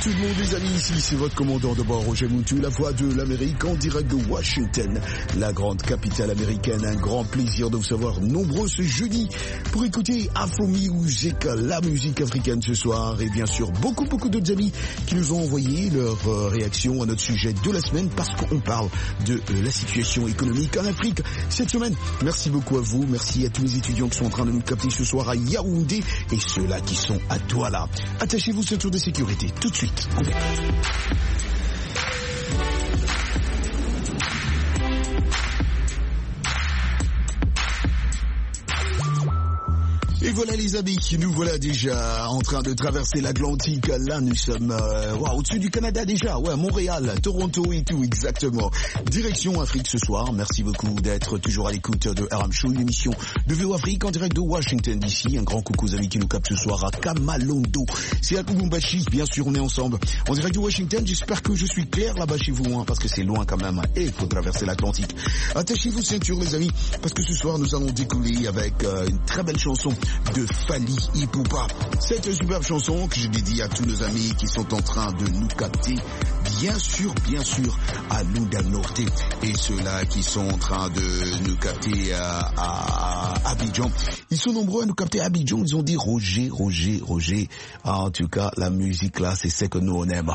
tout le monde les amis, ici c'est votre commandant de bord Roger Moutou, la voix de l'Amérique en direct de Washington, la grande capitale américaine. Un grand plaisir de vous savoir nombreux ce jeudi pour écouter Afro Music, la musique africaine ce soir, et bien sûr beaucoup d'autres amis qui nous ont envoyé leur réaction à notre sujet de la semaine parce qu'on parle de la situation économique en Afrique cette semaine. Merci beaucoup à vous, merci à tous les étudiants qui sont en train de nous capter ce soir à Yaoundé et ceux-là qui sont à Douala. Attachez-vous ceinture de sécurité tout de suite. On va. Et voilà les amis, nous voilà déjà en train de traverser l'Atlantique. Là nous sommes au-dessus du Canada déjà, Montréal, Toronto et tout exactement. Direction Afrique ce soir, merci beaucoup d'être toujours à l'écoute de RM Show, une émission de VO Afrique en direct de Washington DC. Un grand coucou aux amis qui nous captent ce soir à Kamalondo. C'est à Lubumbashi, bien sûr on est ensemble. En direct de Washington, j'espère que je suis clair là-bas chez vous, parce que c'est loin quand même et il faut traverser l'Atlantique. Attachez-vous ceinture les amis, parce que ce soir nous allons décoller avec une très belle chanson de Fally Ipupa. Cette superbe chanson que je dédie à tous nos amis qui sont en train de nous capter, bien sûr, à Lunda Norte, et ceux-là qui sont en train de nous capter à Abidjan. Ils sont nombreux à nous capter à Abidjan, ils ont dit Roger. En tout cas, la musique là, c'est ce que nous on aime.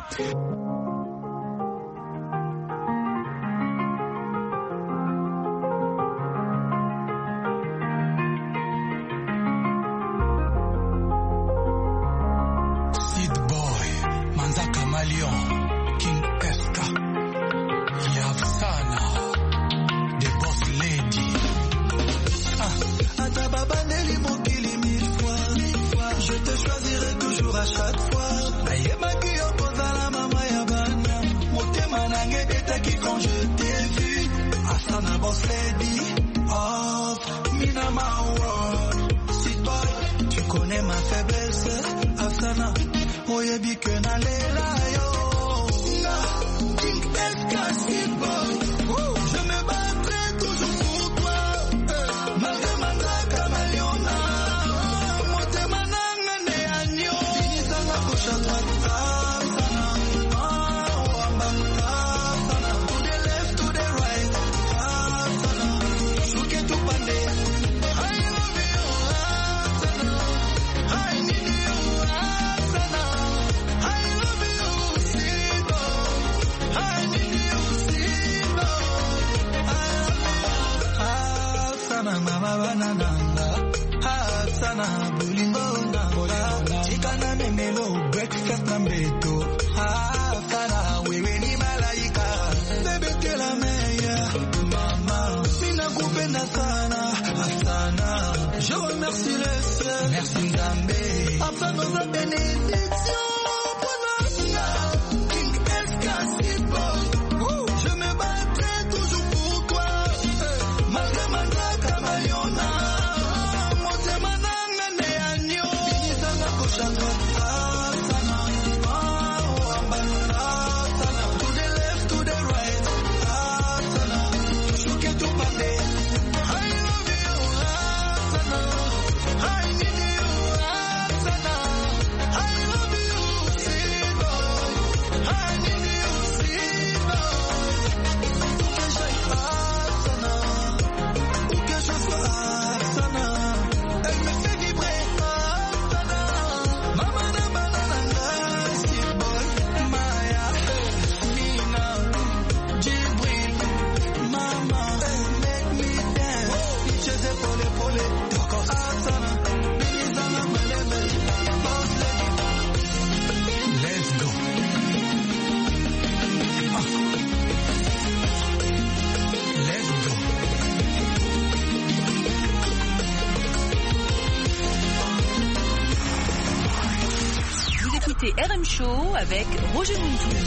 RM Show avec Roger Moutou.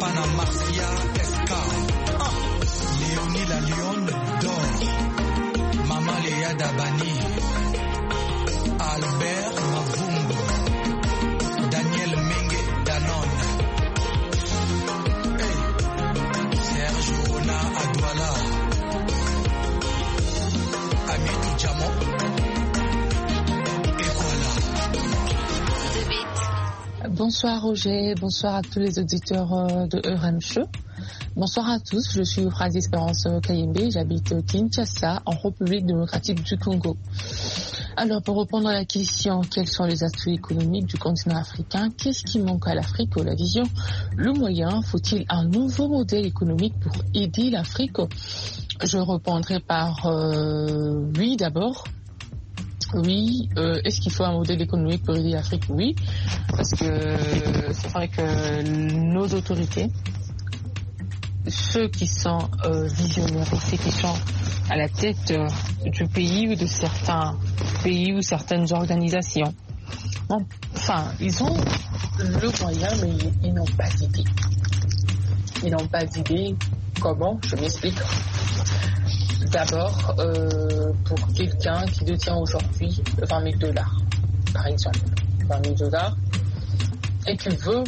Fofana Marcia SK, Léonie la Lionne d'or, Maman Léa Dabani, Albert Mavumbo, Daniel Menge Danone, hey, Serge Ona Adwala, Amidou Djamo, et voilà. Bonsoir Roger, bonsoir à tous les auditeurs de RM Show. Bonsoir à tous, je suis Euphrase Espérance Kayembe, j'habite Kinshasa, en République démocratique du Congo. Alors pour répondre à la question, quels sont les atouts économiques du continent africain? Qu'est-ce qui manque à l'Afrique? La vision, le moyen, faut-il un nouveau modèle économique pour aider l'Afrique? Je répondrai par oui d'abord. Oui, est-ce qu'il faut un modèle économique pour aider l'Afrique? Oui, parce que c'est vrai que nos autorités, ceux qui sont visionnaires, ceux qui sont à la tête du pays ou de certains pays ou certaines organisations, enfin, ils ont le moyen, mais ils n'ont pas d'idée. Ils n'ont pas d'idée. Comment? Je m'explique. D'abord, pour quelqu'un qui détient aujourd'hui 20 000 $, par exemple, 20 000 $, et qui veut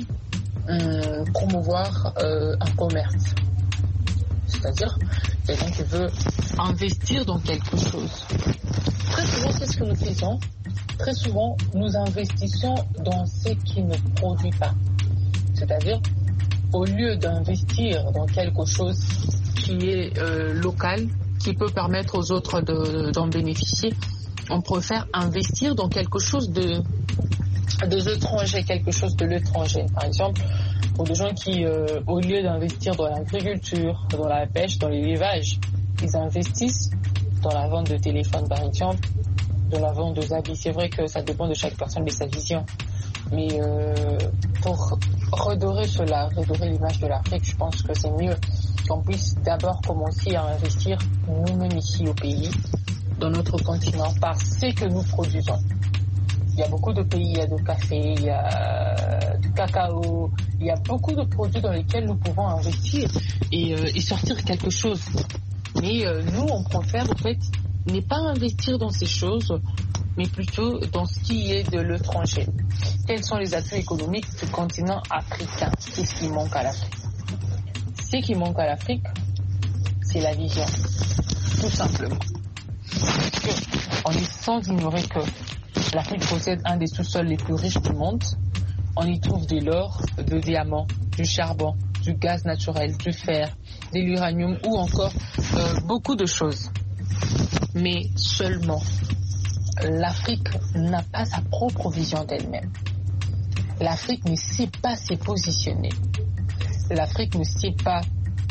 promouvoir un commerce, c'est-à-dire quelqu'un qui veut investir dans quelque chose. Très souvent, c'est ce que nous faisons. Très souvent, nous investissons dans ce qui ne produit pas. C'est-à-dire, au lieu d'investir dans quelque chose qui est local, qui peut permettre aux autres d'en bénéficier, on préfère investir dans quelque chose de l'étranger, quelque chose de l'étranger. Par exemple, pour des gens qui, au lieu d'investir dans l'agriculture, dans la pêche, dans l'élevage, ils investissent dans la vente de téléphones, par exemple, dans la vente de habits. C'est vrai que ça dépend de chaque personne et sa vision. Mais pour redorer cela, redorer l'image de l'Afrique, je pense que c'est mieux qu'on puisse d'abord commencer à investir nous-mêmes ici au pays, dans notre continent, par ce que nous produisons. Il y a beaucoup de pays, il y a du café, il y a du cacao, il y a beaucoup de produits dans lesquels nous pouvons investir et sortir quelque chose. Mais nous, on préfère en fait ne pas investir dans ces choses, mais plutôt dans ce qui est de l'étranger. Quels sont les atouts économiques du continent africain? Qu'est-ce qui manque à l'Afrique? Ce qui manque à l'Afrique, c'est la vision, tout simplement. On est sans ignorer que l'Afrique possède un des sous-sols les plus riches du monde. On y trouve de l'or, du diamant, du charbon, du gaz naturel, du fer, de l'uranium ou encore beaucoup de choses. Mais seulement, l'Afrique n'a pas sa propre vision d'elle-même. L'Afrique ne sait pas se positionner. L'Afrique ne sait pas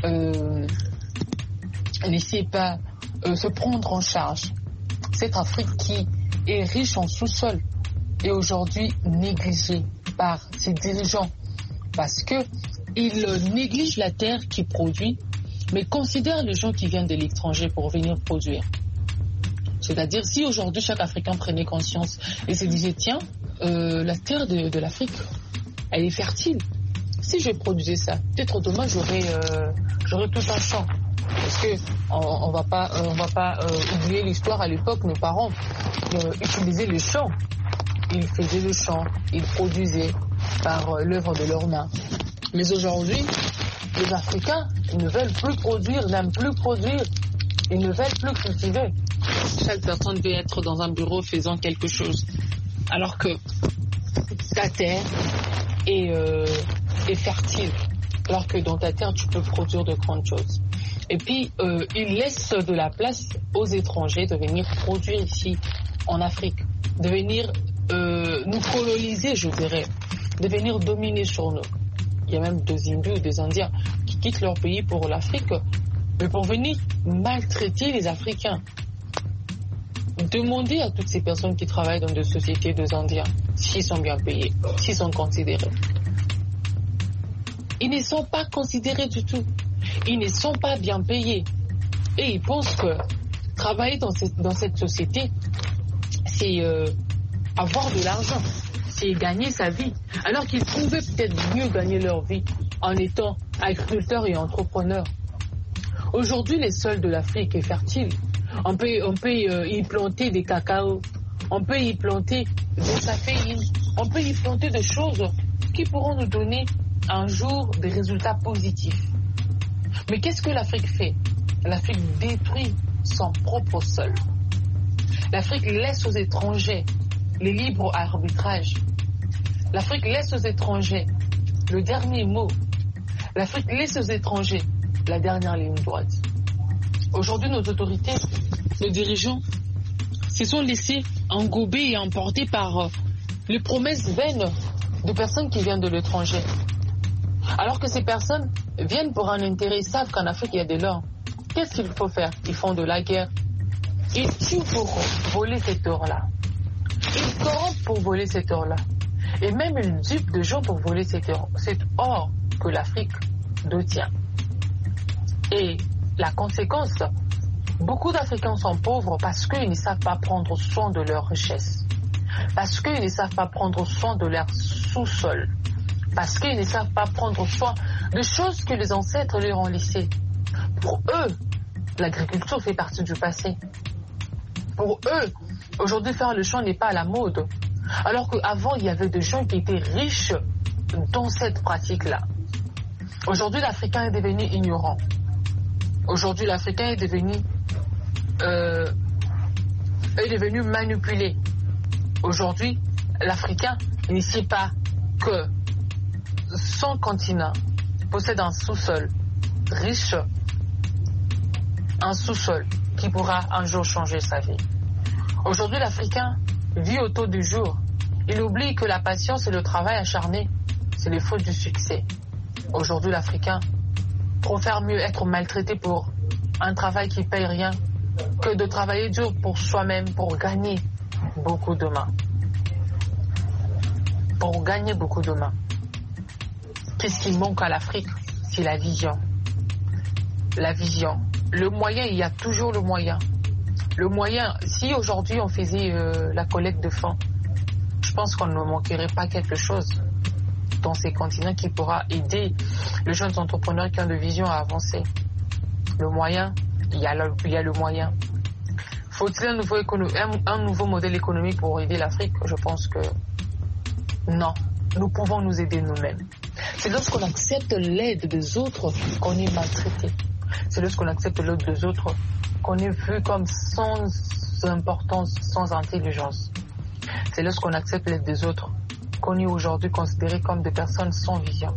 se prendre en charge. Cette Afrique qui est riche en sous-sol est aujourd'hui négligée par ses dirigeants parce qu'ils négligent la terre qui produit, mais considèrent les gens qui viennent de l'étranger pour venir produire. C'est-à-dire, si aujourd'hui chaque Africain prenait conscience et se disait, tiens, la terre de l'Afrique, elle est fertile. Si je produisais ça, peut-être demain j'aurais tout un champ. Parce que on va pas oublier l'histoire. À l'époque, nos parents utilisaient les champs. Ils faisaient le champ, ils produisaient par l'œuvre de leurs mains. Mais aujourd'hui, les Africains ne veulent plus produire, n'aiment plus produire, ils ne veulent plus cultiver. Chaque personne veut être dans un bureau faisant quelque chose. Alors que ta terre est fertile. Alors que dans ta terre, tu peux produire de grandes choses. Et puis, ils laissent de la place aux étrangers de venir produire ici, en Afrique. De venir nous coloniser, je dirais. De venir dominer sur nous. Il y a même des hindous ou des indiens qui quittent leur pays pour l'Afrique, mais pour venir maltraiter les Africains. Demandez à toutes ces personnes qui travaillent dans des sociétés des Indiens s'ils sont bien payés, s'ils sont considérés. Ils ne sont pas considérés du tout. Ils ne sont pas bien payés. Et ils pensent que travailler dans cette société, c'est avoir de l'argent, c'est gagner sa vie. Alors qu'ils pouvaient peut-être mieux gagner leur vie en étant agriculteurs et entrepreneurs. Aujourd'hui, les sols de l'Afrique est fertile. On peut y planter des cacao, on peut y planter des caféines, on peut y planter des choses qui pourront nous donner un jour des résultats positifs. Mais qu'est-ce que l'Afrique fait? L'Afrique détruit son propre sol. L'Afrique laisse aux étrangers les libres arbitrages. L'Afrique laisse aux étrangers le dernier mot. L'Afrique laisse aux étrangers la dernière ligne droite. Aujourd'hui, nos autorités, nos dirigeants, se sont laissés engober et emporter par les promesses vaines de personnes qui viennent de l'étranger. Alors que ces personnes viennent pour un intérêt, ils savent qu'en Afrique, il y a de l'or. Qu'est-ce qu'il faut faire? Ils font de la guerre. Ils tuent pour voler cet or-là. Ils corrompent pour voler cet or-là. Et même ils dupent de gens pour voler cet or que l'Afrique détient. Et la conséquence, beaucoup d'Africains sont pauvres parce qu'ils ne savent pas prendre soin de leurs richesses. Parce qu'ils ne savent pas prendre soin de leur sous-sol. Parce qu'ils ne savent pas prendre soin de choses que les ancêtres leur ont laissées. Pour eux, l'agriculture fait partie du passé. Pour eux, aujourd'hui, faire le champ n'est pas à la mode. Alors qu'avant, il y avait des gens qui étaient riches dans cette pratique-là. Aujourd'hui, l'Africain est devenu ignorant. Aujourd'hui, l'Africain est devenu manipulé. Aujourd'hui, l'Africain ne sait pas que son continent possède un sous-sol riche, un sous-sol qui pourra un jour changer sa vie. Aujourd'hui, l'Africain vit au taux du jour. Il oublie que la patience et le travail acharné, c'est les fruits du succès. Aujourd'hui, l'Africain préfère mieux être maltraité pour un travail qui ne paye rien que de travailler dur pour soi-même, pour gagner beaucoup de mains. Pour gagner beaucoup de mains. Qu'est-ce qui manque à l'Afrique? C'est la vision. La vision. Le moyen, il y a toujours le moyen. Le moyen, si aujourd'hui on faisait la collecte de fonds, je pense qu'on ne manquerait pas quelque chose dans ces continents qui pourra aider les jeunes entrepreneurs qui ont de vision à avancer. Le moyen, il y a le moyen. Faut-il un nouveau modèle économique pour aider l'Afrique? Je pense que non. Nous pouvons nous aider nous-mêmes. C'est lorsqu'on accepte l'aide des autres qu'on est maltraité. C'est lorsqu'on accepte l'aide des autres qu'on est vu comme sans importance, sans intelligence. C'est lorsqu'on accepte l'aide des autres qu'on est aujourd'hui considéré comme des personnes sans vision.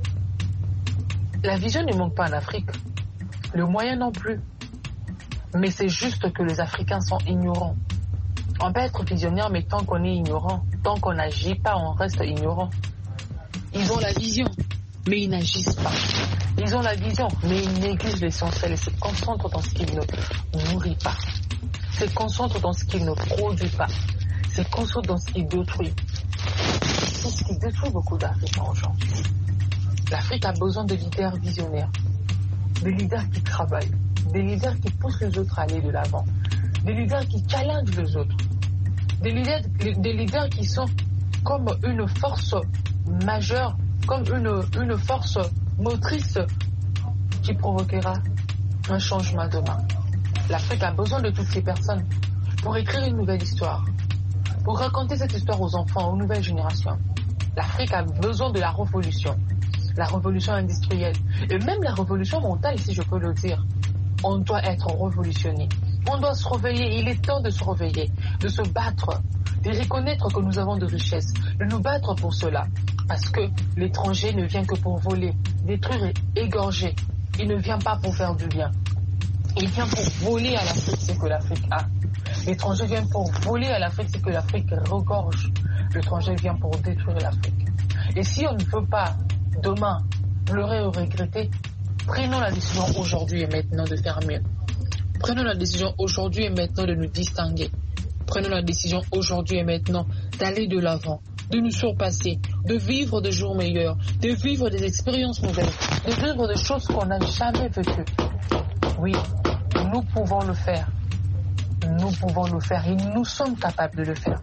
La vision ne manque pas en Afrique. Le moyen non plus. Mais c'est juste que les Africains sont ignorants. On peut être visionnaire, mais tant qu'on est ignorant, tant qu'on n'agit pas, on reste ignorant. Ils ont la vision, mais ils n'agissent pas. Ils ont la vision, mais ils négligent l'essentiel et se concentrent dans ce qui ne nourrit pas. Se concentrent dans ce qui ne produit pas. Se concentrent dans ce qui détruit. C'est ce qui détruit beaucoup d'Africains aujourd'hui. L'Afrique a besoin de leaders visionnaires, de leaders qui travaillent, des leaders qui poussent les autres à aller de l'avant, des leaders qui challengent les autres, des leaders qui sont comme une force majeure, comme une force motrice qui provoquera un changement demain. L'Afrique a besoin de toutes ces personnes pour écrire une nouvelle histoire, pour raconter cette histoire aux enfants, aux nouvelles générations. L'Afrique a besoin de la révolution industrielle et même la révolution mentale, si je peux le dire. On doit être révolutionné. On doit se réveiller. Il est temps de se réveiller, de se battre, de reconnaître que nous avons de richesses, de nous battre pour cela. Parce que l'étranger ne vient que pour voler, détruire et égorger. Il ne vient pas pour faire du bien. Il vient pour voler à l'Afrique ce que l'Afrique a. L'étranger vient pour voler à l'Afrique ce que l'Afrique regorge. L'étranger vient pour détruire l'Afrique. Et si on ne veut pas, demain, pleurer ou regretter, prenons la décision aujourd'hui et maintenant de faire mieux. Prenons la décision aujourd'hui et maintenant de nous distinguer. Prenons la décision aujourd'hui et maintenant d'aller de l'avant, de nous surpasser, de vivre des jours meilleurs, de vivre des expériences nouvelles, de vivre des choses qu'on n'a jamais vécues. Oui, nous pouvons le faire. Nous pouvons le faire et nous sommes capables de le faire.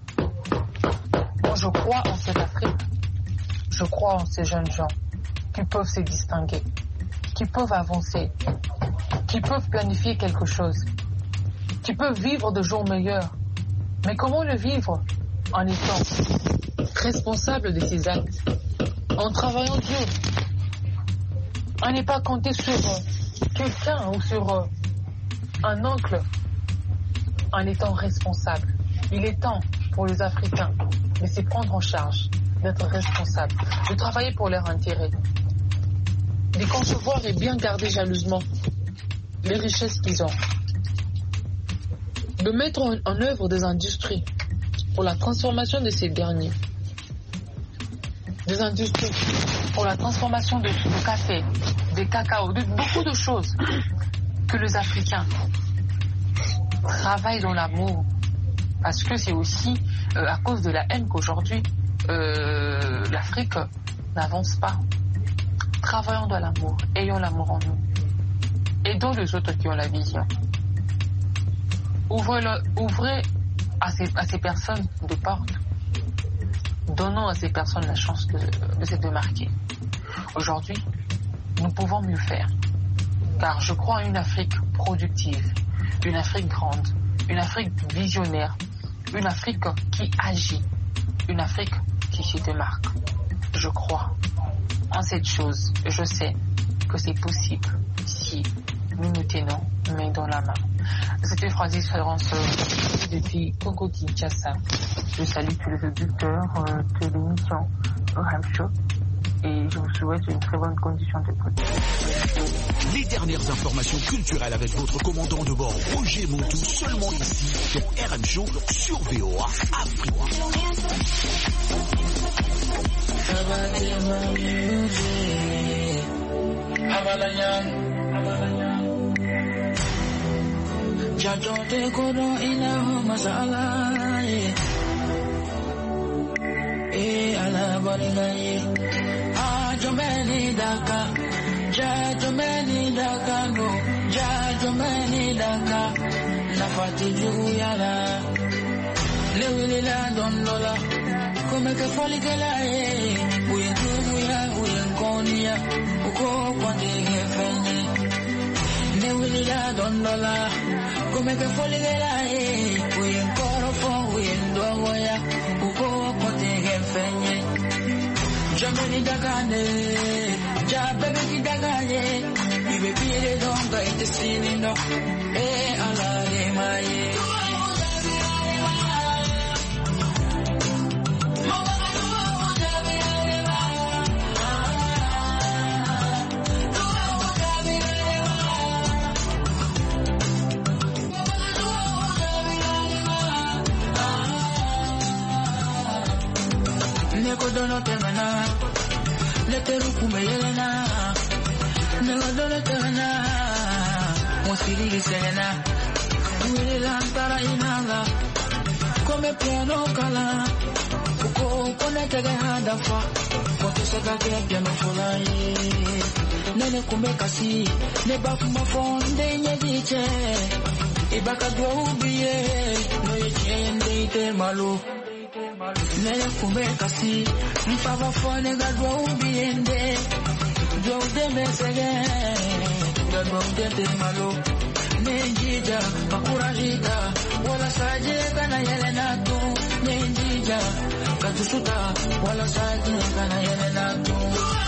Moi, je crois en cette Afrique. Je crois en ces jeunes gens qui peuvent se distinguer, qui peuvent avancer, qui peuvent planifier quelque chose, qui peuvent vivre de jours meilleurs. Mais comment le vivre en étant responsable de ses actes, en travaillant dur, en n'est pas compté sur quelqu'un ou sur un oncle, en étant responsable. Il est temps pour les Africains de se prendre en charge, d'être responsables, de travailler pour leur intérêt, de concevoir et bien garder jalousement les richesses qu'ils ont, de mettre en œuvre des industries pour la transformation de ces derniers, des industries pour la transformation de café, des cacao, de beaucoup de choses, que les Africains travaillent dans l'amour, parce que c'est aussi à cause de la haine qu'aujourd'hui l'Afrique n'avance pas. Travaillons dans l'amour, ayons l'amour en nous, aidons les autres qui ont la vision. Ouvrez à ces personnes des portes. Donnons à ces personnes la chance de se démarquer. Aujourd'hui, nous pouvons mieux faire. Car je crois à une Afrique productive, une Afrique grande, une Afrique visionnaire, une Afrique qui agit, une Afrique qui se démarque. Je crois en cette chose. Je sais que c'est possible si nous nous tenons main dans la main. C'était Francis Ferrance depuis Congo-Kinshasa. Je salue tous les auditeurs de l'émission Orem Show et je vous souhaite une très bonne condition d'écoute. Les dernières informations culturelles avec votre commandant de bord Roger Montou, seulement ici sur RM Show sur VOA Afrique. Jajote kodo ina masala ala baligaye ajomeni daka no jajomeni daka nafati juyala lewila dondola come che foli che lei uyenkonia uko kwande gefenye lewila dondola come che foli che lei uyenkoro uyendoya uko kwande gefenye jameni dagane jabebe dagane bibe bire donga intestini no ala de maye Nekodono temana, leteru kumeyelena, nekodono temana, mosiri selena, uela antara inanga, come piano kala, uko konete de hadafa, kote seka ke piano folaye, nene kume kasi, ne bafuma fonde nyediche, ibaka dwa ubiye, no yechende ite malu. Nene kumbe kasi mfava fone gadwa ubiende dwa udeme sege gadwa udeme malo nenjija makurajita wala saje kana yelena tu nenjija katusuta wala saje kana yelena tu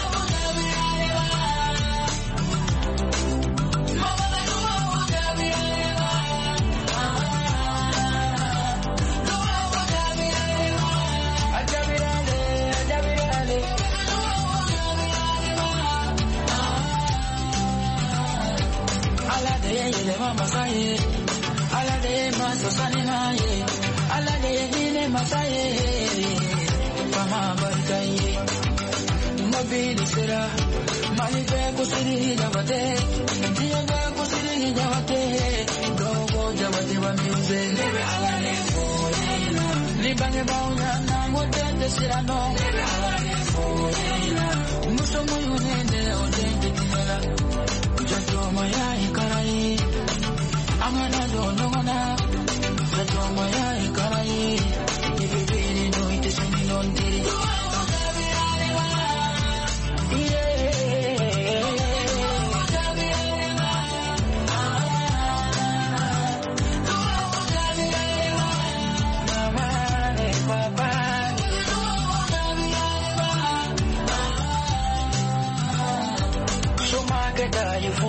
Masaye, ala de masosani maye, ala de dine masaye, fama barkaye, mabili sera, malipe kusiri jabate, diyaga kusiri jabate, dogo jabate wa music, nebe ala de foyina, libange bauna nangote de sirano, nebe ala de foyina, muso muyunende odende dinela, jato maya ikarai. Amana dono mana, jato maya ikarai, ibibiri no ite seni nondiri.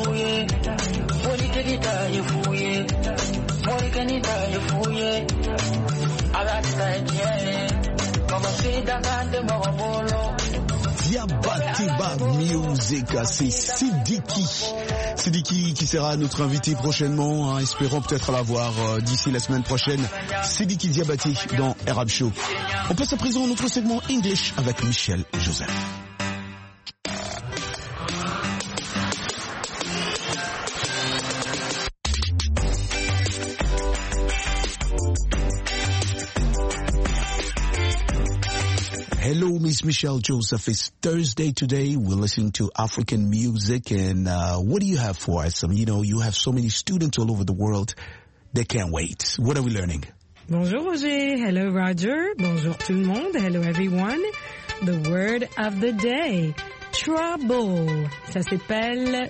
fouye. Woni kenita ye fouye. Woni kenita ye fouye. Alata ye. Comme si d'agande morobolo. Diabatiba Music, c'est Sidiki qui sera notre invité prochainement, hein, espérons peut-être l'avoir d'ici la semaine prochaine. Sidiki Diabati dans Arab Show. On passe à présent à notre segment English avec Michel et Joseph. Hello, Miss Michelle Joseph. It's Thursday today. We're listening to African music. And what do you have for us? You have so many students all over the world. They can't wait. What are we learning? Bonjour, Roger. Hello, Roger. Bonjour, tout le monde. Hello, everyone. The word of the day. Trouble. Ça s'appelle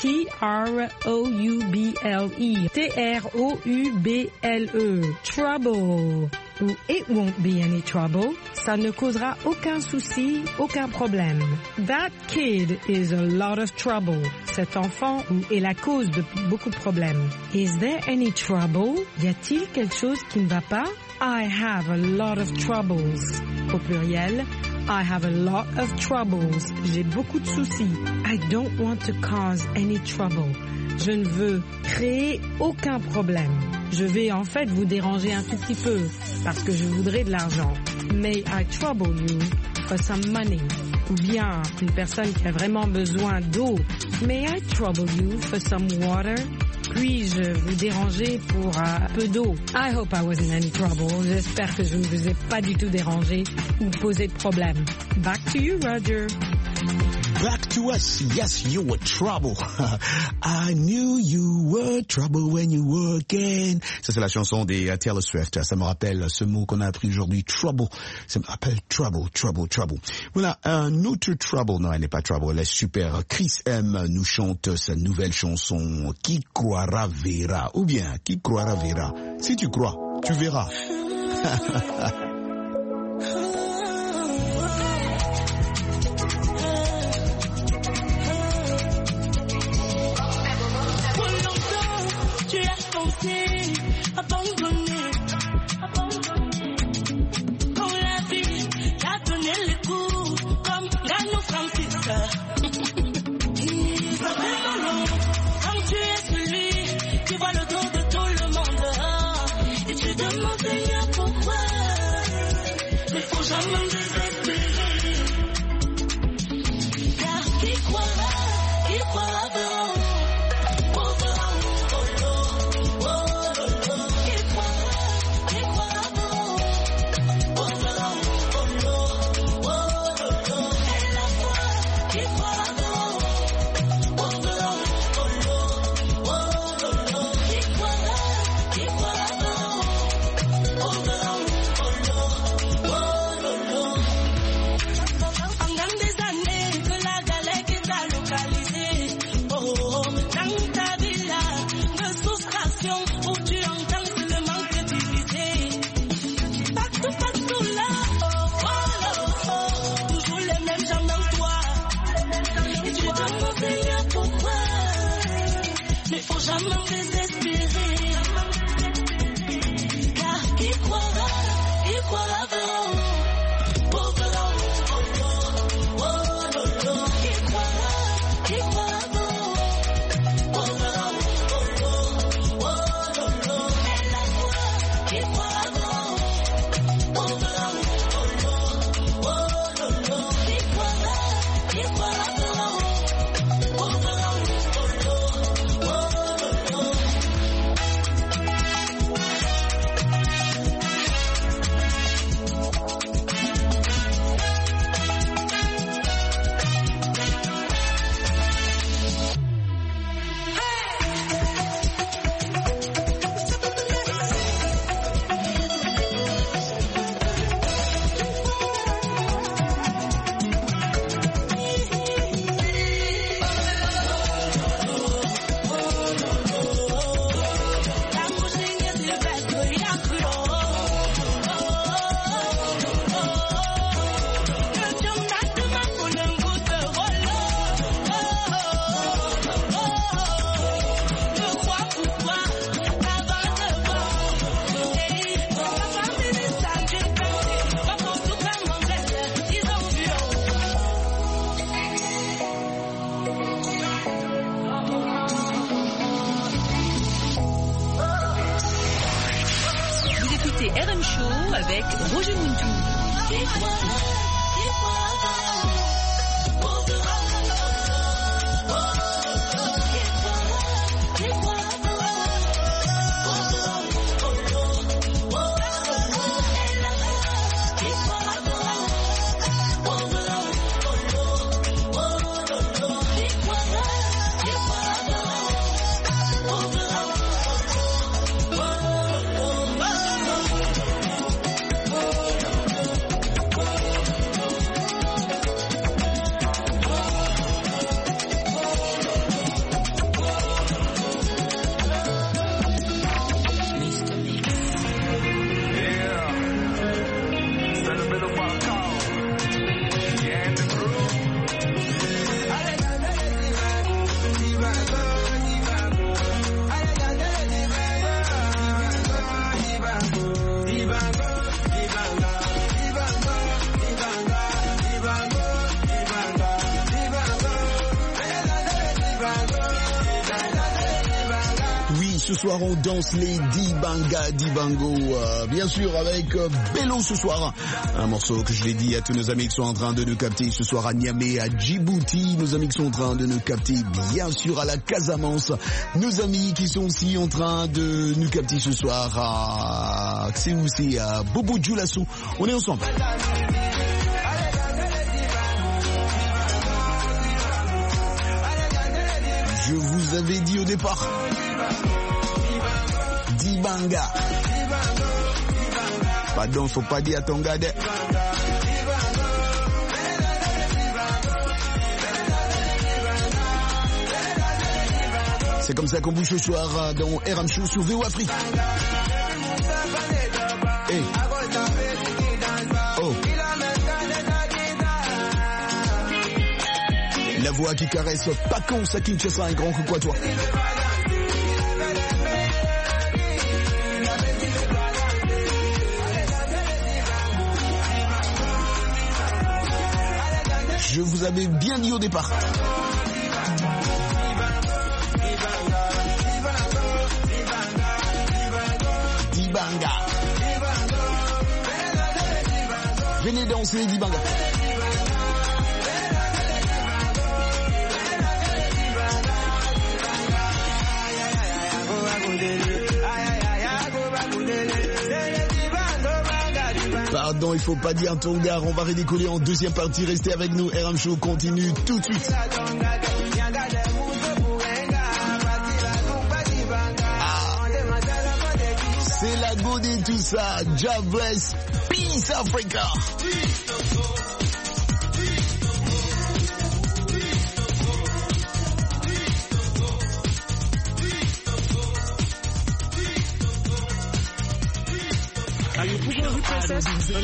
T-R-O-U-B-L-E. T-R-O-U-B-L-E. Trouble. Ou it won't be any trouble. Ça ne causera aucun souci, aucun problème. That kid is a lot of trouble. Cet enfant est la cause de beaucoup de problèmes. Is there any trouble? Y a-t-il quelque chose qui ne va pas? I have a lot of troubles. Au pluriel, I have a lot of troubles. J'ai beaucoup de soucis. I don't want to cause any trouble. Je ne veux créer aucun problème. Je vais en fait vous déranger un tout petit peu parce que je voudrais de l'argent. May I trouble you for some money? Ou bien une personne qui a vraiment besoin d'eau. May I trouble you for some water? Puis-je vous déranger pour un peu d'eau? I hope I wasn't any trouble. J'espère que je ne vous ai pas du tout dérangé ou posé de problème. Back to you, Roger. Back to us. Yes, you were trouble. I knew you were trouble when you were again. Ça, c'est la chanson des Taylor Swift. Ça me rappelle ce mot qu'on a appris aujourd'hui, trouble. Ça me rappelle trouble. Voilà, un autre trouble. Non, elle n'est pas trouble, elle est super. Chris M nous chante sa nouvelle chanson, Qui croira verra. Ou bien, qui croira verra. Si tu crois, tu verras. RM Show avec Roger Muntou. Ce soir, on danse les Dibanga, Dibango, bien sûr avec Bello ce soir. Un morceau que je l'ai dit à tous nos amis qui sont en train de nous capter ce soir à Niamey, à Djibouti. Nos amis qui sont en train de nous capter, bien sûr, à la Casamance. Nos amis qui sont aussi en train de nous capter ce soir à... C'est où? C'est à Bobo Djoulassou. On est ensemble. Je vous avais dit au départ... Dibanga. Pardon, faut pas dire à ton gars. C'est comme ça qu'on bouge ce soir dans RM Show sur VO Afrique. Hey. Oh. La voix qui caresse Pacons à Kinshasa, un grand coucou à toi. Je vous avais bien dit au départ. Dibanga. Venez danser Dibanga. Pardon, il faut pas dire Tongar, on va redécoller en deuxième partie, restez avec nous, RM Show continue tout de suite. C'est la gode et tout ça, God bless, Peace Africa. Um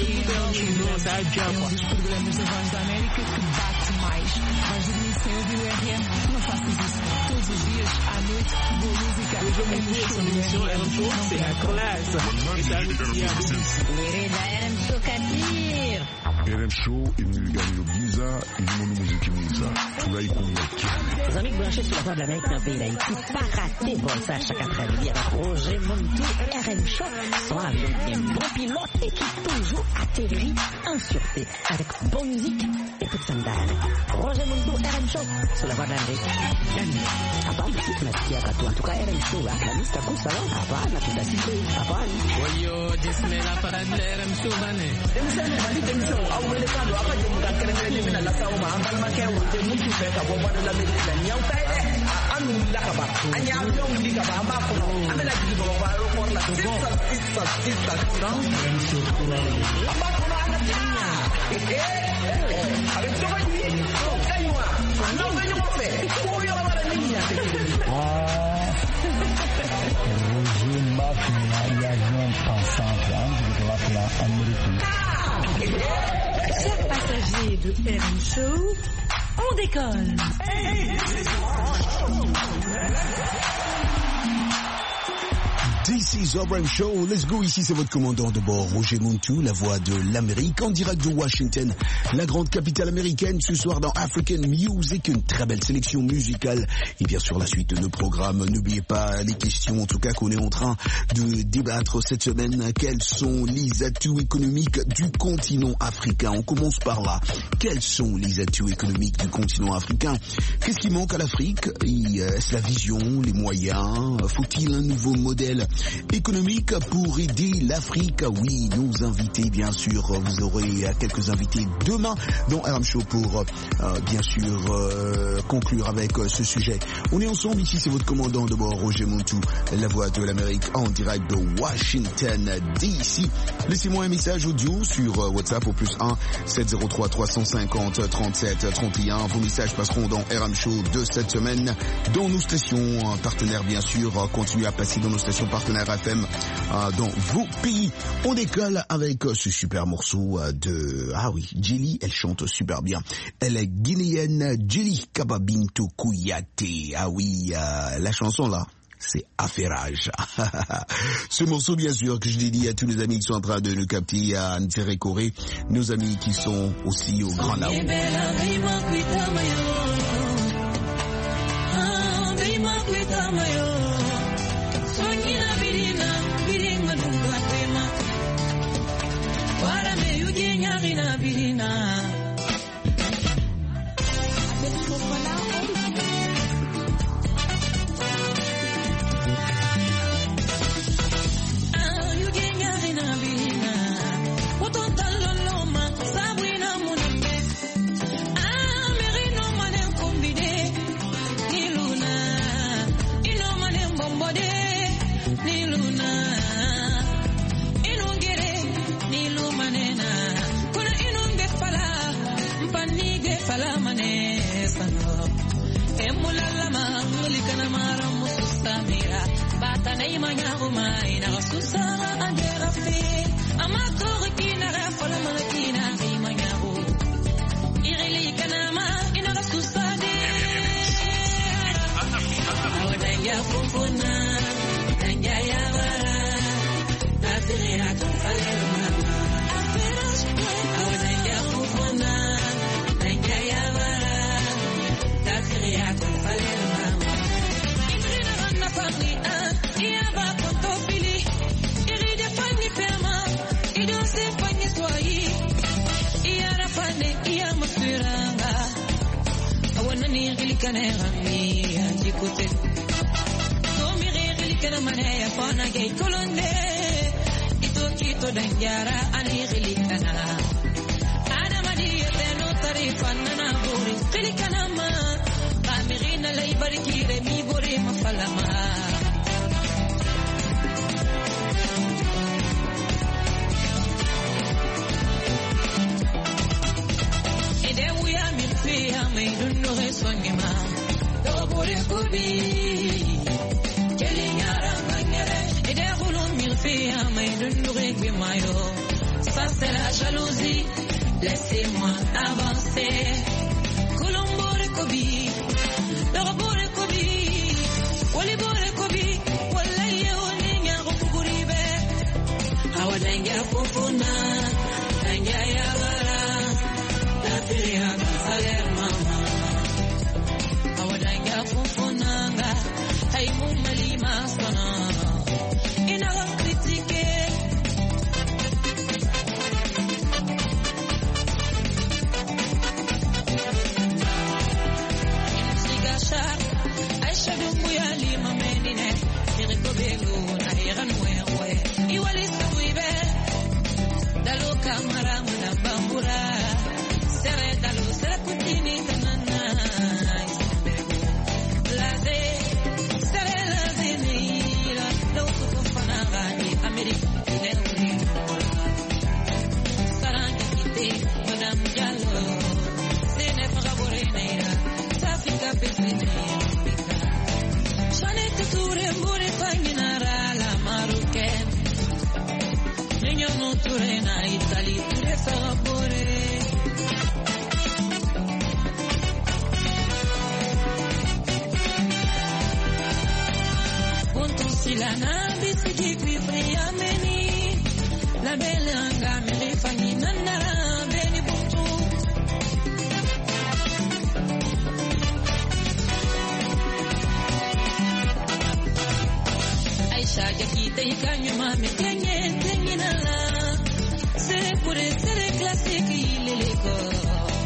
dos programas da Voz da América que bate mais. Vais dormir sem ouvir o RM? Não faças isso. Todos os dias, à noite, boa música. RM Show, c'est la classe. RM Show imilingani Giza, ilimonu muziki Miza. Furahi kumwakia. Les amis branchés sur la Voix de l'Amérique dans le pays d'Haïti, pas rater bon ça chaque après-midi avec Roger Muntou, RM Show, sont avec un bon pilote et qui toujours atterrit en sûreté avec bonne musique et toute sandale. Roger Muntou, RM Show, sur la Voix de l'Amérique. Hapana, si tunasikia katu. En tout cas, RM Show, akanista kusala. Hapana, tutasikia. Hapana. Wayo, jismela para RM Show bane. Emseme bali temso, au melekano, apaje mukakelele mina la sauma, ambal makewu, te mutu feka, bomba de la medina, nyau taide, anu lakaba, anya yong likaba, amako, amela jibo, baro por la sisa. RM Show kuralo. Amako na anatia. Avec ce voyez, kaiwa, non venyo mofe, koyo la wala ninya. Roger Mafia, avion pensante, de la place américaine. Chers passagers de RM Show, on décolle. This is RM Show. Let's go. Ici, c'est votre commandant de bord, Roger Montou, la voix de l'Amérique, en direct de Washington, la grande capitale américaine. Ce soir dans African Music, une très belle sélection musicale. Et bien sûr, la suite de nos programmes. N'oubliez pas les questions, en tout cas, qu'on est en train de débattre cette semaine. Quels sont les atouts économiques du continent africain? On commence par là. Quels sont les atouts économiques du continent africain? Qu'est-ce qui manque à l'Afrique? Est-ce la vision, les moyens? Faut-il un nouveau modèle économique pour aider l'Afrique? Oui, nos invités, bien sûr, vous aurez quelques invités demain dans RM Show pour bien sûr conclure avec ce sujet. On est ensemble, ici c'est votre commandant de bord, Roger Montou, la voix de l'Amérique, en direct de Washington DC. Laissez-moi un message audio sur WhatsApp au +1 703 350 37 31. Vos messages passeront dans RM Show de cette semaine, dans nos stations partenaires, bien sûr. Continuez à passer dans nos stations partenaires FM dans vos pays. On décolle avec ce super morceau de... Ah oui, Djily, elle chante super bien. Elle est guinéenne, Djily Kababinto Kouyaté. Ah oui, la chanson là, c'est Affairage. Ce morceau, bien sûr, que je dédie à tous nos amis qui sont en train de nous capter à Ntere Corée, nos amis qui sont aussi au Grand Nao. Laissez-moi avancer. Colombo Kobi, Dorobore Kobi, Walibore Kobi, Walaye Oninga Rokuribe, Awadanga Fofuna, Danga Yavara, Tapiria Saler Mama, Awadanga Fofunanga, Haimu Malima Sana, in our critique. Silana bisiki kwifria meni la belanga merifani nanara beni buntu Aisha jakita ikanyuma metenye nala sere pure sere classique ileleko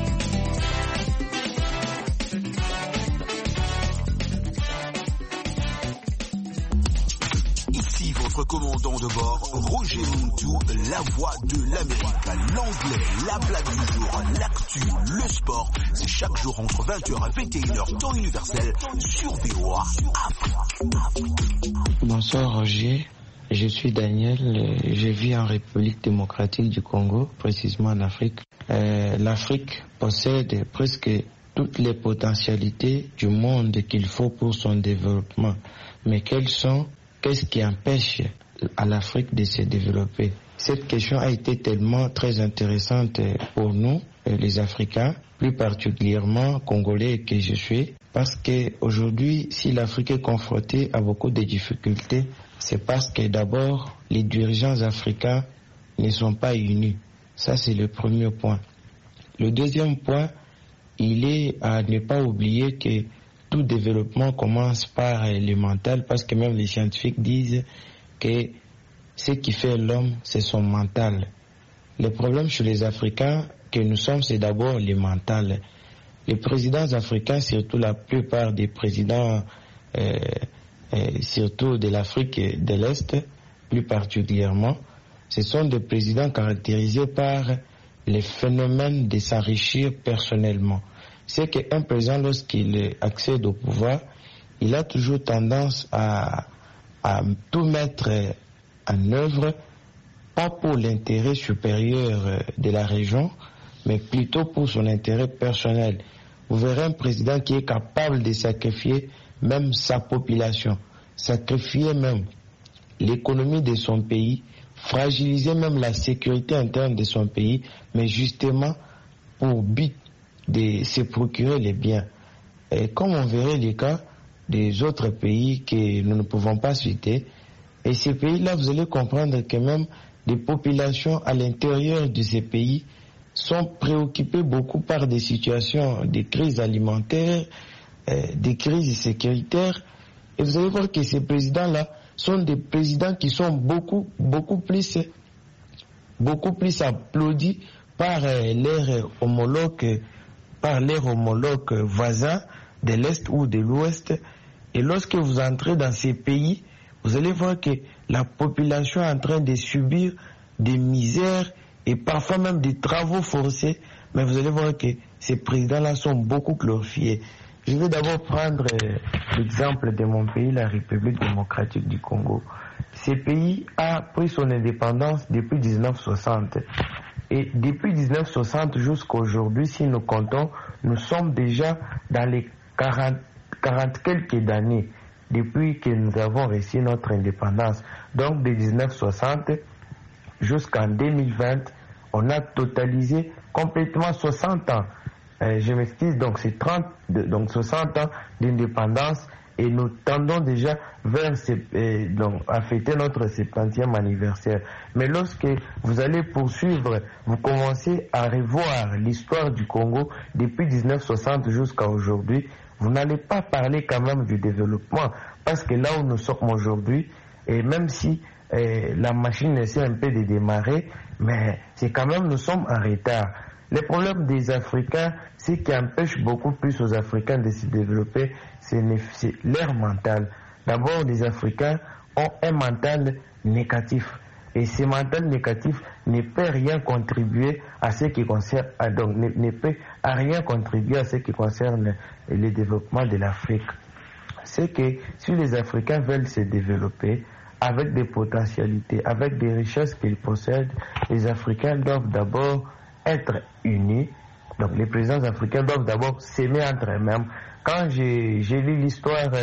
Votre commandant de bord, Roger Muntu, la voix de l'Amérique, l'anglais, la blague du jour, l'actu, le sport, c'est chaque jour entre 20h et 21h, temps universel, sur VOA Afrique. Bonsoir Roger, je suis Daniel, je vis en République démocratique du Congo, précisément en Afrique. L'Afrique possède presque toutes les potentialités du monde qu'il faut pour son développement, mais qu'est-ce qui empêche à l'Afrique de se développer? Cette question a été tellement très intéressante pour nous, les Africains, plus particulièrement Congolais que je suis, parce qu'aujourd'hui, si l'Afrique est confrontée à beaucoup de difficultés, c'est parce que d'abord, les dirigeants africains ne sont pas unis. Ça, c'est le premier point. Le deuxième point, il est à ne pas oublier que tout développement commence par le mental, parce que même les scientifiques disent que ce qui fait l'homme, c'est son mental. Le problème chez les Africains que nous sommes, c'est d'abord le mental. Les présidents africains, surtout la plupart des présidents, surtout de l'Afrique de l'Est, plus particulièrement, ce sont des présidents caractérisés par le phénomène de s'enrichir personnellement. C'est qu'un président, lorsqu'il accède au pouvoir, il a toujours tendance à tout mettre en œuvre, pas pour l'intérêt supérieur de la région, mais plutôt pour son intérêt personnel. Vous verrez un président qui est capable de sacrifier même sa population, sacrifier même l'économie de son pays, fragiliser même la sécurité interne de son pays, mais justement pour but de se procurer les biens. Et comme on verrait les cas des autres pays que nous ne pouvons pas citer, et ces pays-là, vous allez comprendre que même les populations à l'intérieur de ces pays sont préoccupées beaucoup par des situations de crise alimentaire, des crises sécuritaires, et vous allez voir que ces présidents-là sont des présidents qui sont beaucoup plus applaudis par leurs homologues voisins de l'Est ou de l'Ouest. Et lorsque vous entrez dans ces pays, vous allez voir que la population est en train de subir des misères et parfois même des travaux forcés, mais vous allez voir que ces présidents-là sont beaucoup glorifiés. Je vais d'abord prendre l'exemple de mon pays, la République démocratique du Congo. Ce pays a pris son indépendance depuis 1960. Et depuis 1960 jusqu'à aujourd'hui, si nous comptons, nous sommes déjà dans les 40 quelques années depuis que nous avons reçu notre indépendance. Donc de 1960 jusqu'en 2020, on a totalisé complètement 60 ans. Je m'excuse, donc c'est 60 ans d'indépendance et nous tendons déjà vers à fêter notre 70e anniversaire. Mais lorsque vous allez poursuivre, vous commencez à revoir l'histoire du Congo depuis 1960 jusqu'à aujourd'hui, vous n'allez pas parler quand même du développement, parce que là où nous sommes aujourd'hui, et même si la machine essaie un peu de démarrer, mais c'est quand même, nous sommes en retard. Le problème des Africains, ce qui empêche beaucoup plus aux Africains de se développer, c'est leur mental. D'abord, les Africains ont un mental négatif. Et ce mental négatif ne peut rien contribuer à ce qui concerne, donc ne peut à rien contribuer à ce qui concerne le développement de l'Afrique. C'est que si les Africains veulent se développer avec des potentialités, avec des richesses qu'ils possèdent, les Africains doivent d'abord être unis. Donc les présidents africains doivent d'abord s'aimer entre eux-mêmes. Quand j'ai lu l'histoire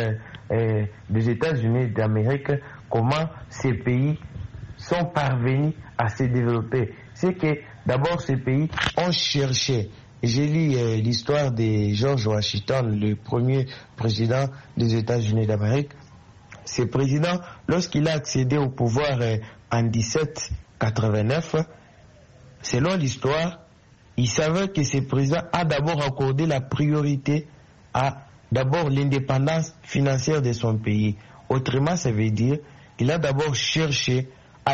des États-Unis d'Amérique, comment ces pays sont parvenus à se développer, c'est que d'abord ces pays ont cherché. J'ai lu l'histoire de George Washington, le premier président des États-Unis d'Amérique. ce président, lorsqu'il a accédé au pouvoir en 1789, selon l'histoire, il savait que ce président a d'abord accordé la priorité à d'abord l'indépendance financière de son pays. Autrement, ça veut dire qu'il a d'abord cherché à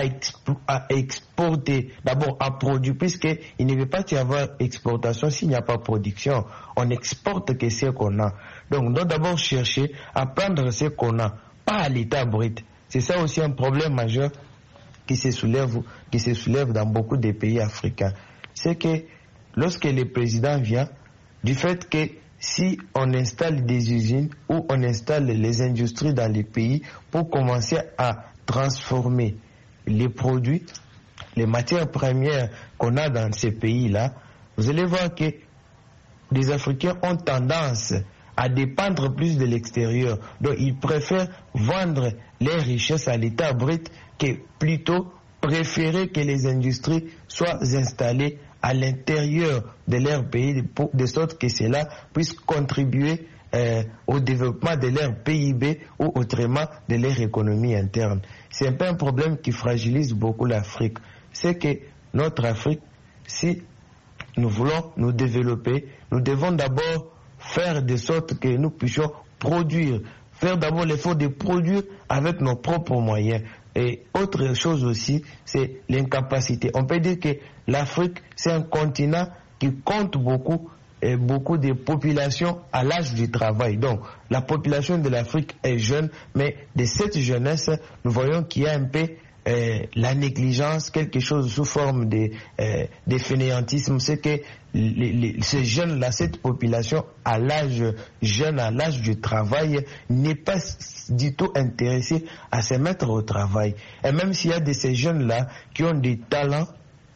exporter, d'abord à produire, puisqu'il ne veut pas y avoir exportation s'il n'y a pas production. On exporte que ce qu'on a. Donc, on doit d'abord chercher à prendre ce qu'on a, pas à l'état brut. C'est ça aussi un problème majeur qui se soulève dans beaucoup de pays africains. C'est que lorsque le président vient, du fait que si on installe des usines ou on installe les industries dans les pays pour commencer à transformer les produits, les matières premières qu'on a dans ces pays-là, vous allez voir que les Africains ont tendance à dépendre plus de l'extérieur. Donc ils préfèrent vendre leurs richesses à l'état brut que plutôt préférer que les industries soient installées à l'intérieur de leur pays, de sorte que cela puisse contribuer au développement de leur PIB ou autrement de leur économie interne. C'est un peu un problème qui fragilise beaucoup l'Afrique. C'est que notre Afrique, si nous voulons nous développer, nous devons d'abord faire de sorte que nous puissions produire, faire d'abord l'effort de produire avec nos propres moyens. Et autre chose aussi, c'est l'incapacité. On peut dire que l'Afrique, c'est un continent qui compte beaucoup de populations à l'âge du travail. Donc, la population de l'Afrique est jeune, mais de cette jeunesse, nous voyons qu'il y a un peu la négligence, quelque chose sous forme de fainéantisme. C'est que ces jeunes-là, cette population à l'âge jeune, à l'âge du travail, n'est pas du tout intéressée à se mettre au travail. Et même s'il y a de ces jeunes-là qui ont des talents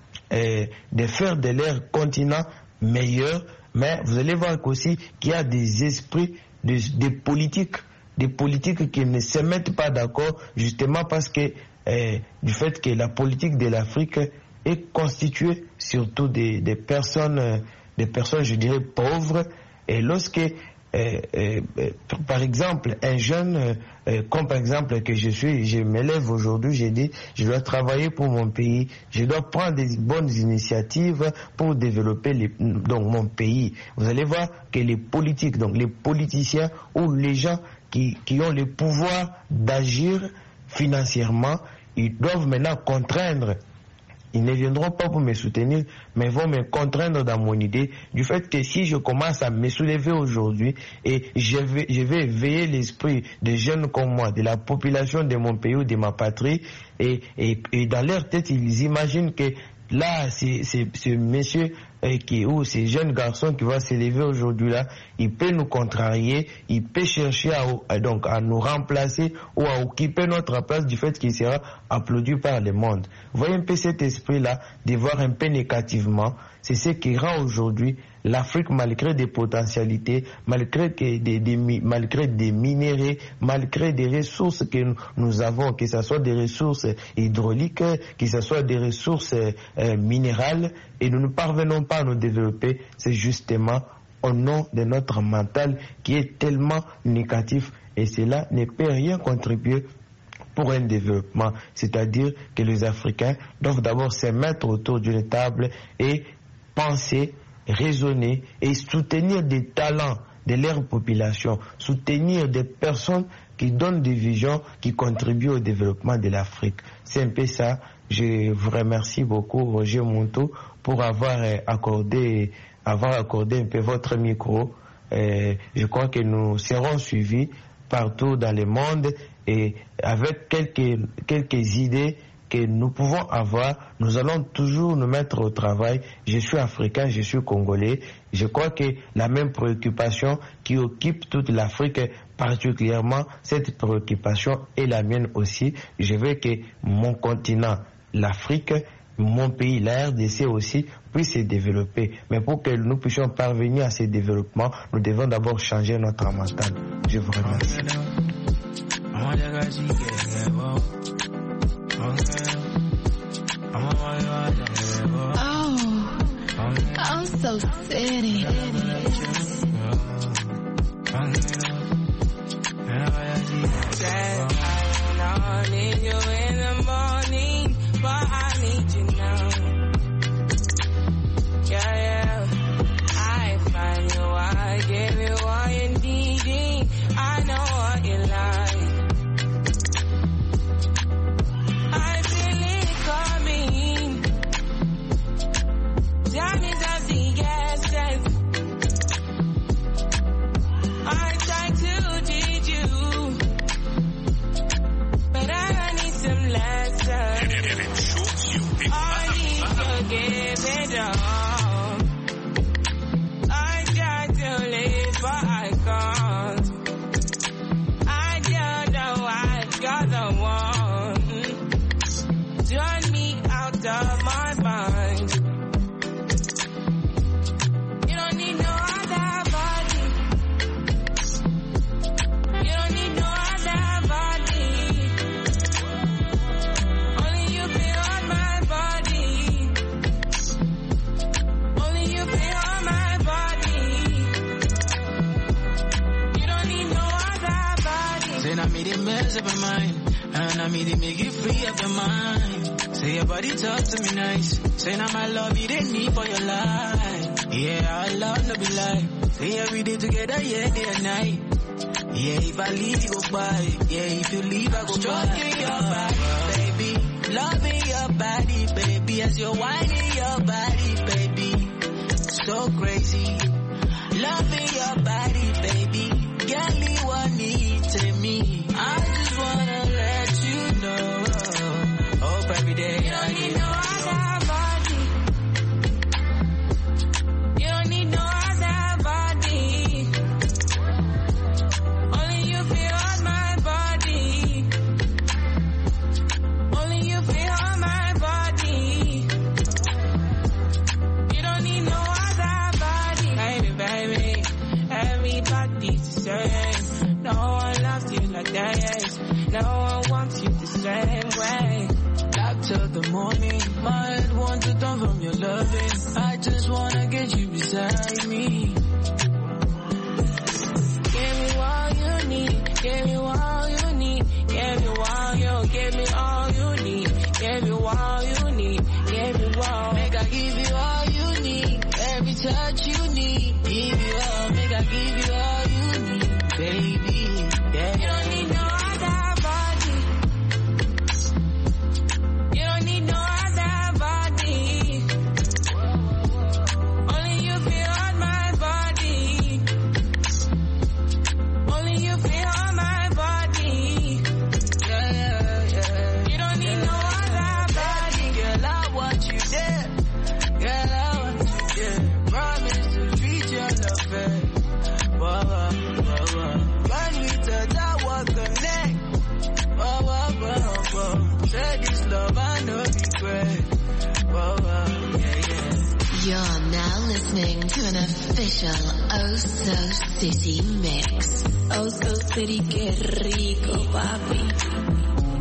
de faire de leur continent meilleur, mais vous allez voir aussi qu'il y a des esprits, des politiques qui ne se mettent pas d'accord, justement parce que du fait que la politique de l'Afrique est constituée surtout des personnes, je dirais, pauvres. Et lorsque, par exemple, un jeune, comme par exemple que je m'élève aujourd'hui, j'ai dit, je dois travailler pour mon pays, je dois prendre des bonnes initiatives pour développer donc mon pays. Vous allez voir que les politiques, donc les politiciens ou les gens qui ont le pouvoir d'agir financièrement, ils doivent maintenant contraindre. Ils ne viendront pas pour me soutenir, mais vont me contraindre dans mon idée du fait que si je commence à me soulever aujourd'hui et je vais éveiller l'esprit des jeunes comme moi, de la population de mon pays ou de ma patrie, et dans leur tête, ils imaginent que là, ce monsieur ou ces jeunes garçons qui va s'élever aujourd'hui là, il peut nous contrarier, il peut chercher à nous remplacer ou à occuper notre place du fait qu'il sera applaudi par le monde. Vous voyez un peu cet esprit-là, de voir un peu négativement, c'est ce qui rend aujourd'hui l'Afrique, malgré des potentialités, malgré des minéraux, malgré des ressources que nous avons, que ce soit des ressources hydrauliques, que ce soit des ressources minérales, et nous ne parvenons pas à nous développer, c'est justement au nom de notre mental qui est tellement négatif, et cela ne peut rien contribuer pour un développement. C'est-à-dire que les Africains doivent d'abord se mettre autour d'une table et penser, raisonner et soutenir des talents de leur population, soutenir des personnes qui donnent des visions, qui contribuent au développement de l'Afrique. C'est un peu ça. Je vous remercie beaucoup, Roger Montou, pour avoir accordé un peu votre micro. Je crois que nous serons suivis partout dans le monde et avec quelques idées que nous pouvons avoir, nous allons toujours nous mettre au travail. Je suis africain, je suis congolais. Je crois que la même préoccupation qui occupe toute l'Afrique, particulièrement cette préoccupation est la mienne aussi. Je veux que mon continent, l'Afrique, mon pays, la RDC aussi, puisse se développer. Mais pour que nous puissions parvenir à ce développement, nous devons d'abord changer notre mental. Je vous remercie. Oh, I'm so city. That up your mind. And I mean, they make you free up your mind. Say your body talk to me nice. Say now my love you didn't need for your life. Yeah, our love no be lie. Say every day together, yeah, day and night. Yeah, if I leave you go by. Yeah, if you leave I go by. Stroking your body, baby. Loving your body, baby. As you're whining your body, baby. So crazy. Loving your body, baby. Girl, you want need to me. I just wanna let you know. Hope every day I need no other body. You don't need no other body. Only you feel on my body. Only you feel on my body. You don't need no other body. Baby, baby, everybody's the same. No one loves you like that. No one wants you the same way. Up till the morning, my head wants to turn from your loving. I just wanna get you beside me. Give me all you need. Give me all you need. Give me all you. Give me all you need. Give me all you need. Give me all. Make I give you all you need. Every touch you need. Give you all. Make I give you all you need, baby. Yeah. You don't need no other body. You don't need no other body. Only you feel on my body. Only you feel on my body. Yeah, yeah, yeah. You don't need no other body. Girl, I want you there. Girl, I want you there. Promise to treat your love fair. Whoa, whoa, whoa, whoa. When we touch, I will connect. Whoa, whoa, whoa, whoa. Say this love, I know regret. Whoa, whoa, yeah, yeah. You're now listening to an official Oh So City mix. Oh So City, que rico, papi.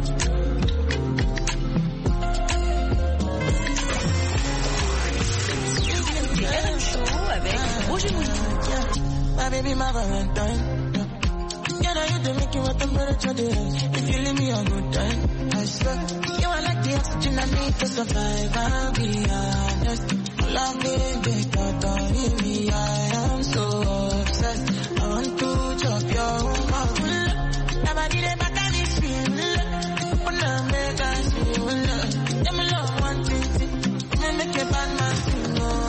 My baby, my Valentine. Yeah, now you do make you what temperature they rise. If you leave me a good time, I swear. You are like the oxygen I need to survive. I'll be honest. Love me, baby, me. I am so obsessed. I want to chop your mouth. Never did it, but I need feel. When I make us feel. Let me love one thing. Let me make a bad man feel.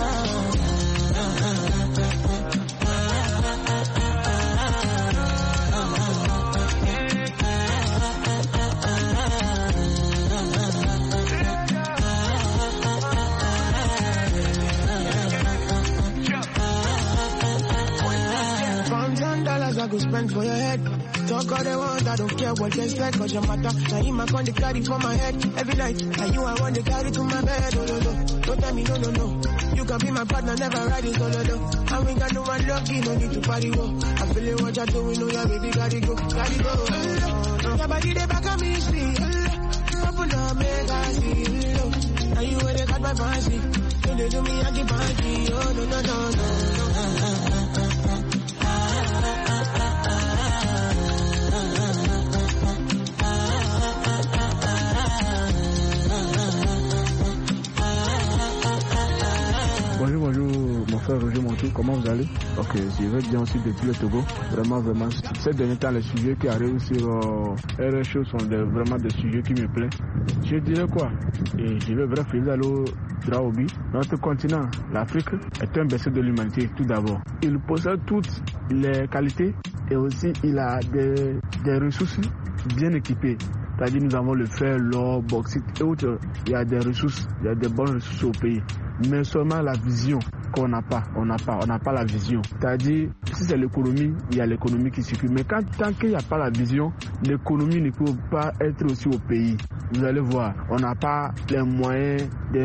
I go spend for your head. Talk all they want, I don't care what they say, cause your matter. Now you my con they carry for my head every night. Now you I want to carry to my bed. Oh, no, no. Don't tell me no, no, no. You can be my partner, never ride it solo, no. I ain't got no one lucky, no need to party, go. I feel it, what you're doing, know your baby, gotta go, gotta go. Your body, they back on me, see. Open up, make I see. Now you where they got my fancy. When they do me, I keep fancy. Oh, no, no, no, no. Bonjour, bonjour mon frère Roger Montou, comment vous allez? Ok, je vais bien aussi depuis le Togo, vraiment. Ces derniers temps, les sujets qui arrivent sur RSO sont vraiment des sujets qui me plaisent. Je dirais quoi? Et je vais vraiment faire l'eau droit au but. Notre continent, l'Afrique, est un berceau de l'humanité tout d'abord. Il possède toutes les qualités et aussi il a des ressources bien équipées. C'est-à-dire nous avons le fer, l'or, bauxite et autres. Il y a des ressources, il y a des bonnes ressources au pays. Mais seulement la vision qu'on n'a pas, on n'a pas la vision. C'est-à-dire, si c'est l'économie, il y a l'économie qui suffit. Mais tant qu'il n'y a pas la vision, l'économie ne peut pas être aussi au pays. Vous allez voir, on n'a pas les moyens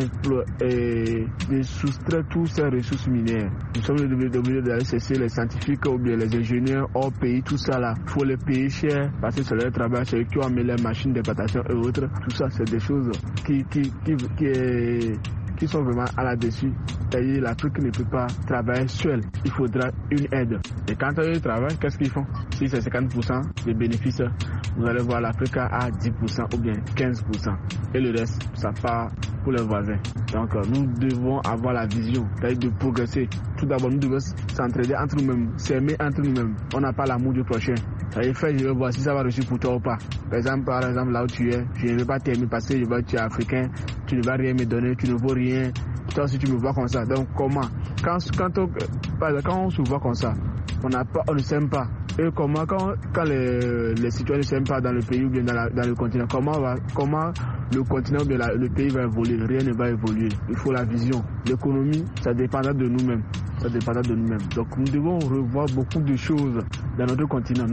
de soustraire toutes ces ressources minières. Nous sommes obligés d'aller chercher les scientifiques ou bien les ingénieurs hors pays, tout ça là. Il faut les payer cher parce que c'est leur travail, c'est eux qui ont mis les machines d'importation et autres. Tout ça, c'est des choses qui qui sont vraiment à là-dessus. C'est-à-dire l'Afrique ne peut pas travailler seule. Il faudra une aide. Et quand ils travaillent, qu'est-ce qu'ils font? Si c'est 50% des bénéfices, vous allez voir l'Afrique à 10% ou bien 15%. Et le reste, ça part pour les voisins. Donc nous devons avoir la vision, c'est-à-dire de progresser. Tout d'abord, nous devons s'entraider entre nous-mêmes, s'aimer entre nous-mêmes. On n'a pas l'amour du prochain. C'est-à-dire faire, je vais voir si ça va réussir pour toi ou pas. Par exemple, là où tu es, je ne vais pas t'aimer parce que tu es africain, tu ne vas rien me donner, tu ne vaux rien. Toi aussi tu me vois comme ça. Donc comment? Quand on se voit comme ça, on ne s'aime pas. Et comment quand les citoyens ne s'aiment pas dans le pays ou bien dans le continent, comment le continent ou bien le pays va évoluer? Rien ne va évoluer. Il faut la vision. L'économie, ça dépendra de nous-mêmes. Donc nous devons revoir beaucoup de choses dans notre continent.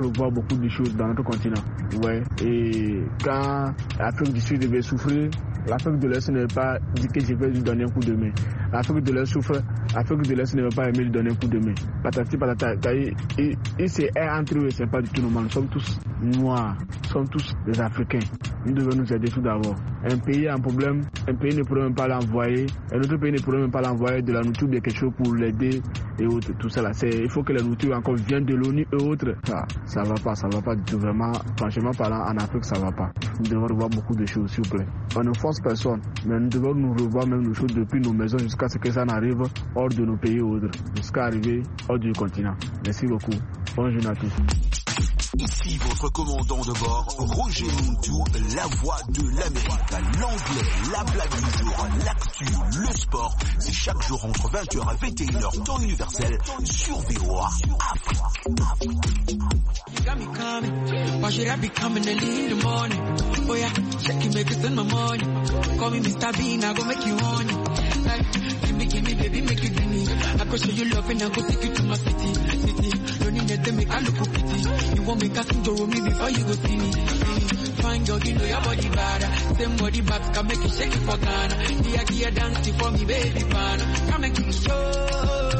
Ouais. Et quand l'Afrique du Sud devait souffrir, l'Afrique de l'Est ne veut pas dire que je vais lui donner un coup de main. L'Afrique de l'Est souffre, l'Afrique de l'Est ne veut pas aimer lui donner un coup de main. Patati patata. Et c'est entre eux, c'est pas du tout normal. Nous sommes tous noirs, nous sommes tous des Africains. Nous devons nous aider tout d'abord. Un pays a un problème, un pays ne pourrait même pas l'envoyer, un autre pays ne pourrait même pas l'envoyer de la nourriture ou bien quelque chose pour l'aider et autres. Tout ça là, il faut que la nourriture encore vienne de l'ONU et autres. Ça va pas du tout. Vraiment, franchement parlant, en Afrique, ça va pas. Nous devons revoir beaucoup de choses, s'il vous plaît. On ne force personne, mais nous devons nous revoir même nos choses depuis nos maisons jusqu'à ce que ça n'arrive hors de nos pays ou autres, jusqu'à arriver hors du continent. Merci beaucoup. Bonjour à tous. Ici votre commandant de bord, Roger Montou, la voix de l'Amérique, l'anglais, la blague du jour, l'actu, le sport. C'est chaque jour entre 20h et 21h, temps universel, sur VOA Afrique. You got me coming. Why should I be coming early in the morning? Oh yeah, check you make it send my money. Call me Mr. Bean, I go make you honey. Like, give me, baby, make you give me. I go show you love and I go take you to my city. Don't need to make I look pretty. You want me casting to me before you go see me. Fine girl, you know your body bad. Same body back can make you shake it for Ghana. Here, dance for me, baby, man. Come make you show.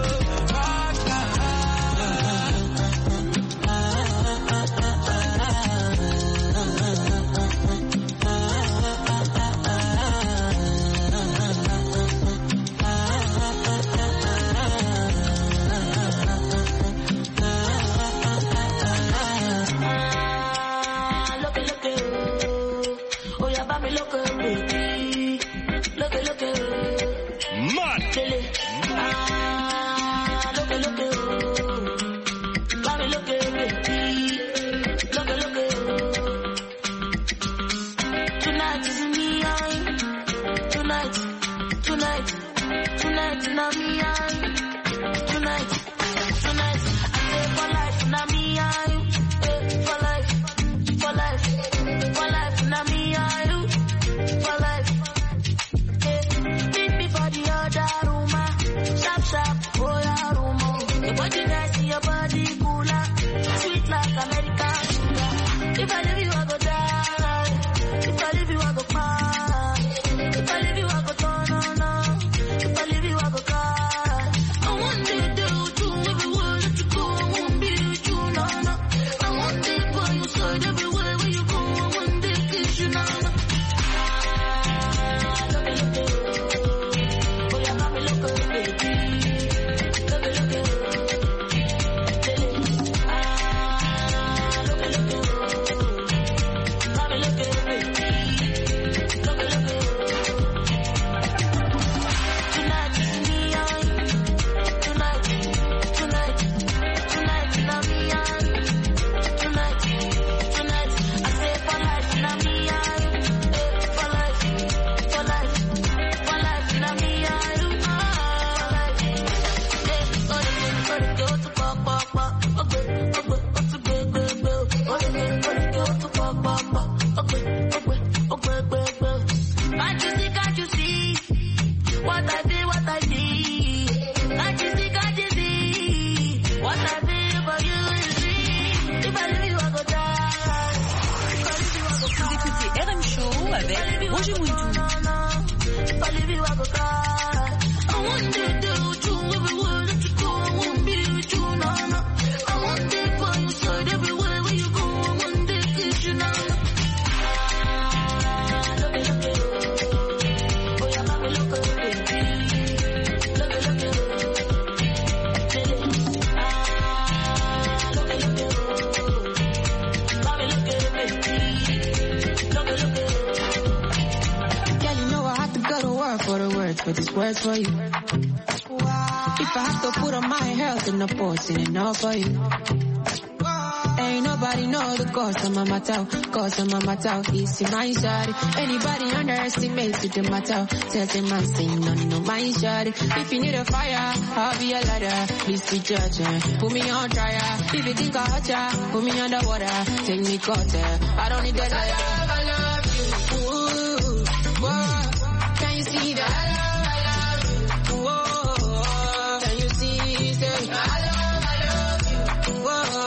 but this works for you. If I have to put on my health in the post, it enough for you. Ain't nobody know the cause of my matter, cause of my matter. It's in my shawty. Anybody underestimates it in my matter. Tell them I say no, my shawty. If you need a fire, I'll be a ladder. Please be judging. Put me on trial. If you think I hurt ya, put me underwater. Take me cutter. I don't need that. I love you. Ooh, whoa. Can you see that? I love you. Whoa. Can you see that? I love you. Whoa.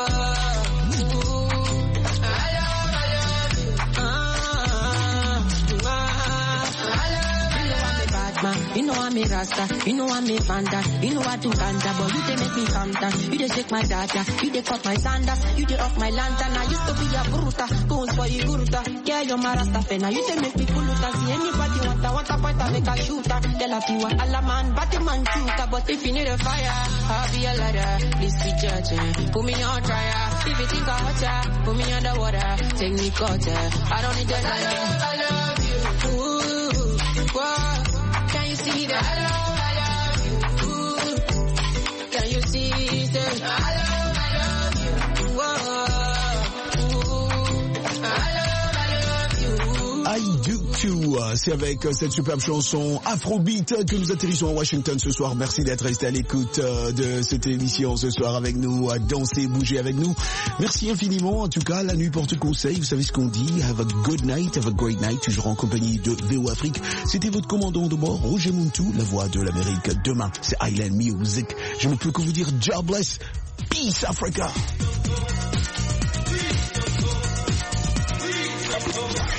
You know I'm a rasta, you know I'm a panda, you know I do ganja, but you they make me calm down. You they shake my data, you they cut my sandals, you they off my lantern. I used to be a bruta, goes for you bruta. Yeah, you're my rasta fena, you they make me pull out. See anybody want a point, I make a shooter. Tell a few alla man, Batman shooter. But if you need a fire, I'll be a ladder. Please be judging, put me on trial. If you think I hurt ya, put me underwater, take me cutter. I don't need that. I love you. Ooh, whoa. Can you see that? I love you. Ooh. Can you see that? I love you. Whoa. Ooh. I love you. I do too. C'est avec cette superbe chanson Afrobeat que nous atterrissons à Washington ce soir. Merci d'être resté à l'écoute de cette émission ce soir avec nous, à danser, bouger avec nous. Merci infiniment. En tout cas, la nuit porte conseil. Vous savez ce qu'on dit. Have a good night, have a great night. Toujours en compagnie de VO Afrique. C'était votre commandant de bord, Roger Muntu, la voix de l'Amérique. Demain, c'est Island Music. Je ne peux que vous dire jobless. Peace Africa.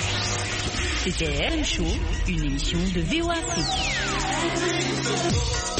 C'était RM Show, une émission de VO Afrique.